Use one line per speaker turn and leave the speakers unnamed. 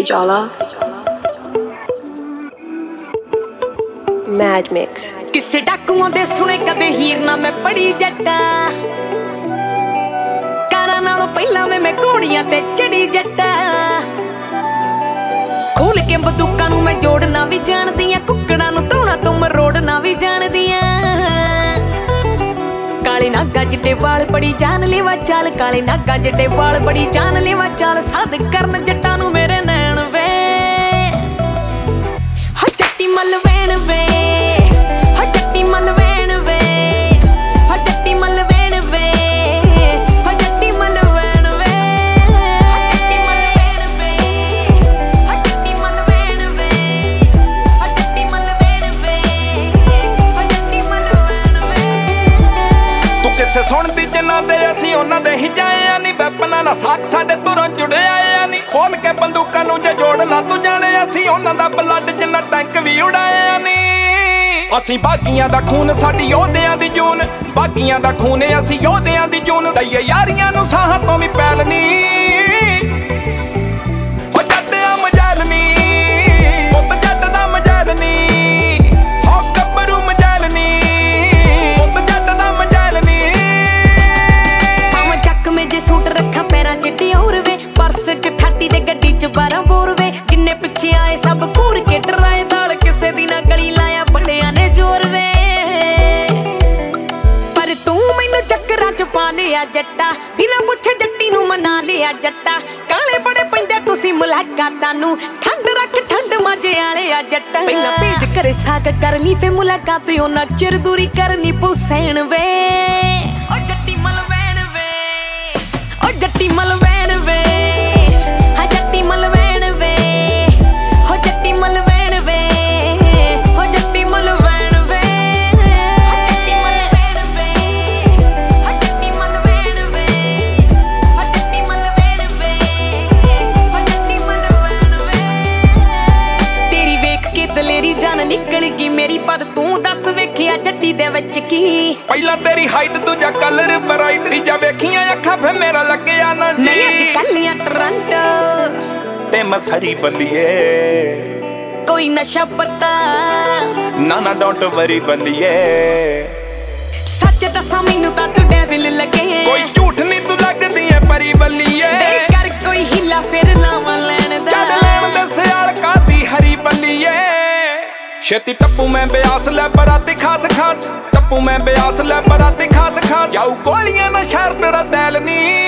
Jala.
Mad Mix.
ਕਿਸੇ ਡਾਕੂਆਂ ਦੇ ਸੁਣੇ ਕਦੇ ਹੀਰ ਨਾ ਮੈਂ ਪੜੀ ਜੱਟਾ ਕਾਰਾਂ ਨਾਲੋਂ ਪਹਿਲਾਂ ਮੈਂ ਘੋੜੀਆਂ ਤੇ ਚੜੀ ਜੱਟਾ ਖੋਲ ਕੇ ਬੰਦੂਕਾਂ ਨੂੰ ਮੈਂ ਜੋੜਨਾ ਵੀ ਜਾਣਦੀ ਆ ਕੁੱਕੜਾਂ ਨੂੰ ਧੋਣਾ ਤੋਂ ਮਰੋੜਨਾ ਵੀ ਜਾਣਦੀ ਆ ਕਾਲੇ ਨਾਗਾ ਜਿੱਡੇ ਵਾਲ ਬੜੀ ਜਾਨ ਲੈਵਾ ਚਾਲ ਕਾਲੇ ਨਾਗਾ ਜਿੱਡੇ ਵਾਲ ਬੜੀ ਜਾਨ ਲੈਵਾ ਚਾਲ ਸਾਧ ਕਰਨ ਜੱਟਾਂ ਨੂੰ ਮੇਰੇ ਨੈਣ ਵੇ ਹਾ ਜੱਟੀ ਮਲ ਵੇਣ ਵੇ
ਸੁਣਦੀ ਜਿਨ੍ਹਾਂ ਦੇ ਅਸੀਂ ਉਹਨਾਂ ਦੇ ਹੀ ਜਾਏ ਆ ਨੀ ਵੈਪਨਾਂ ਨਾਲ ਸਾਖ ਸਾਡੇ ਤੁਰੋਂ ਜੁੜੇ ਆਏ ਆ ਨੀ ਖੋਲ ਕੇ ਬੰਦੂਕਾਂ ਨੂੰ ਜੇ ਜੋੜਨਾ ਤੂੰ ਜਾਣੇ ਅਸੀਂ ਉਹਨਾਂ ਦਾ ਬਲੱਡ ਜਿੰਨਾ ਟੈਂਕ ਵੀ ਉਡਾਏ ਆ ਨੀ ਅਸੀਂ ਬਾਗੀਆਂ ਦਾ ਖੂਨ ਸਾਡੀ ਯੋਧਿਆਂ ਦੀ ਜੂਨ ਬਾਗੀਆਂ ਦਾ ਖੂਨ ਅਸੀਂ ਯੋਧਿਆਂ ਦੀ ਜੂਨ ਦਈਏ ਯਾਰੀਆਂ ਨੂੰ ਸਾਹਾਂ ਤੋਂ ਵੀ ਪੈਲ ਨੀ ਹੋ ਜੱਟਿਆ ਮਜਾਲ ਨੀ ਪੁੱਤ ਜੱਟ ਦਾ ਮਜਾਲ ਨੀ ਹੋ ਗੱਭਰੂ ਮਜਾਲ ਨੀ
ਜੇ ਸੂਟ ਰੱਖਾਂ ਪੈਰਾਂ ਚ ਟਿਉਰ ਵੇ ਪਰਸ ਚ ਠਾਟੀ ਤੇ ਗੱਡੀ ਚ 12 ਬੋਰ ਵੇ ਜਿੰਨੇ ਪਿੱਛੇ ਆਏ ਸਭ ਘੂਰ ਕੇ ਡਰਾਏ ਦਾਲ ਕਿਸੇ ਦੀ ਨਾ ਗਲੀ ਲਾਇਆ ਬੜਿਆਂ ਨੇ ਜ਼ੋਰ ਵੇ ਪਰ ਤੂੰ ਮੈਨੂੰ ਚੱਕਰਾਂ ਚ ਪਾ ਲਿਆ ਜੱਟਾ ਬਿਨਾਂ ਪੁੱਛੇ ਜੱਟੀ ਨੂੰ ਮਨਾ ਲਿਆ ਜੱਟਾ ਕਾਲੇ ਬੜੇ ਪੈਂਦੇ ਤੁਸੀਂ ਮੁਲਾਕਾਤਾਂ ਨੂੰ ਠੰਡ ਰੱਖ ਠੰਡ ਮਾਝੇ ਵਾਲੇ ਆ ਜੱਟਾ ਪਹਿਲਾਂ ਭੇਜ ਕਰੇ ਸਾਕ ਕਰ ਲਈ ਫੇ ਮੁਲਾਕਾਤ ਉਹਨਾਂ ਚਿਰ ਦੂਰੀ ਕਰਨੀ ਪੁਸੈਣ ਵੇ ਓ ਜੱਟੀ ਮਲ ਜੱਟੀ ਮਲ ਵੈਣ ਵੇ ਹਾ ਜੱਟੀ ਮਲ ਵੈਣ ਵੇ ਹੋ ਜੱਟੀ ਮਲ ਵੈਣ ਵੇ ਹੋ ਜੱਟੀ ਮਲ ਵੈਣ ਵੇ ਹੋ ਜੱਟੀ ਮਲ ਵੈਣ ਵੇ ਹੋ ਜੱਟੀ ਮਲ ਵੈਣ ਵੇ ਹੋ ਜੱਟੀ ਮਲ ਵੈਣ ਵੇ ਤੇਰੀ ਵੇਖ ਕੇ ਦਲੇਰੀ ਜਾਨ ਨਿਕਲ ਗਈ ਮੇਰੀ ਪਰ ਤੂੰ ਦੱਸ ਵੇਖਿਆ ਜੱਟੀ ਦੇ ਵਿੱਚ ਕੀ
ਪਹਿਲਾਂ ਤੇਰੀ ਹਾਈਟ ਦੂਜਾ ਕਲਰ ਬਰਾਈਟ ਤੀਜਾ ਵੇਖੀਆਂ ਅੱਖਾਂ ਫੇ ਮੇਰਾ ਲੱਗਿਆ ਨਾ ਜੀ
ਨਹੀਂ ਅੱਜ ਕੱਲੀਆਂ ਟੋਰਾਂਟੋ
ਤੇ ਮਸਰੀ ਬੱਲੀਏ
ਕੋਈ ਨਸ਼ਾ ਪਤਾ
ਨਾ ਡੋਂਟ ਵਰੀ ਬੱਲੀਏ
ਸੱਚ ਦੱਸਾਂ ਮੈਨੂੰ ਤਾਂ ਤੂੰ ਡੈਵਿਲ ਲੱਗੇ
ਕੋਈ ਝੂਠ ਨਹੀਂ ਤੂੰ ਲੱਗਦੀ ਐ ਪਰੀ ਬੱਲੀਏ
ਦੇ ਕਰ ਕੋਈ ਹਿੱਲਾ ਫਿਰ ਲਾਵਾਂ ਲੈਣ ਦਾ
ਜਦ ਲੈਣ ਦੇ ਸਿਆਲ ਕਾਦੀ ਹਰੀ ਬੱਲੀਏ ਛੇਤੀ ਟੱਪੂ ਮੈਂ ਬਿਆਸ ਲੈ ਬਰਾਤੀ ਖਾਸ ਟੱਪੂ ਮੈਂ ਬਿਆਸ ਲੈ ਬਰਾਤੀ ਖਾਸ ਜਾਊ ਗੋਲੀਆਂ ਨਾ ਸ਼ਹਿਰ ਤੇਰਾ ਦਿਲ ਨੀ